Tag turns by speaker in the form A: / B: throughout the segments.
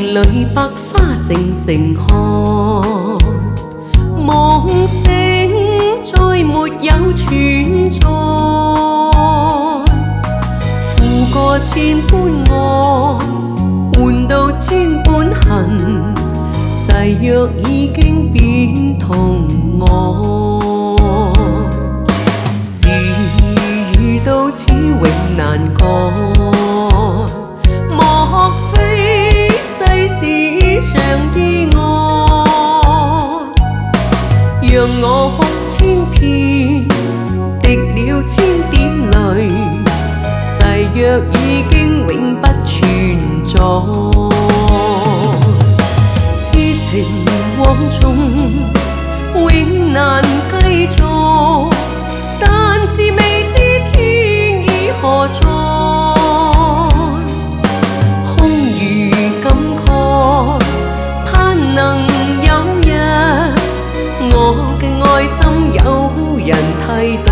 A: 里百花正盛開，夢醒再沒有存在，負過千般愛，換到千般恨，誓約已經變同我，事遇到此永難改，莫非世事常意外，讓我哭千遍，滴了千點淚，誓約已經永不存在，痴情往縱永難繼續，但是未知天意何在，空餘感慨，盼能有日我嘅愛心有人替代，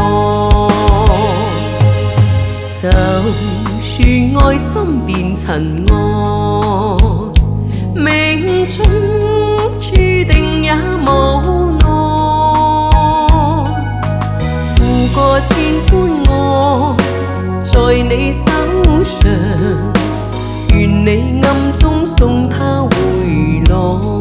A: 就算愛心變塵埃，命中注定也無奈，負過千般愛，在你手上，願你暗中送他回來。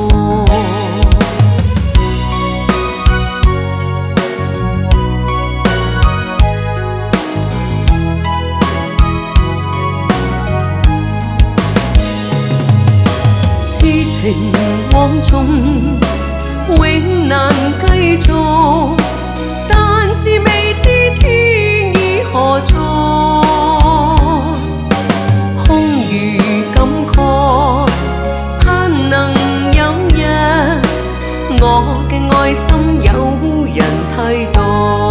A: 痴情往縱永難繼續，但是未知天意何在，空餘感慨，盼能有日我嘅愛心有人替代，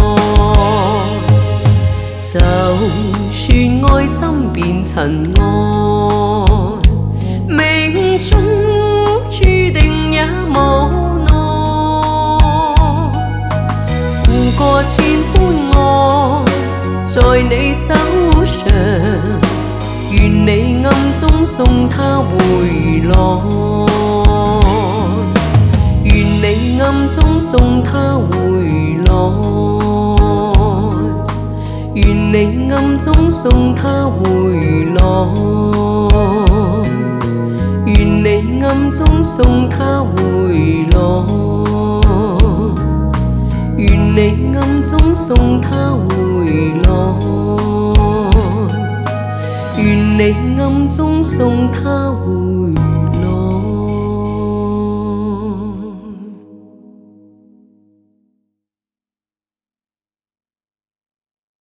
A: 就算愛心變塵埃，命中注定也無奈，負過千般愛，在你手上，願你暗中送他回來，願你暗中送他回來，願你暗中送他回來，願你暗中送他回來，願你暗中送他回來，願你暗中送他回來。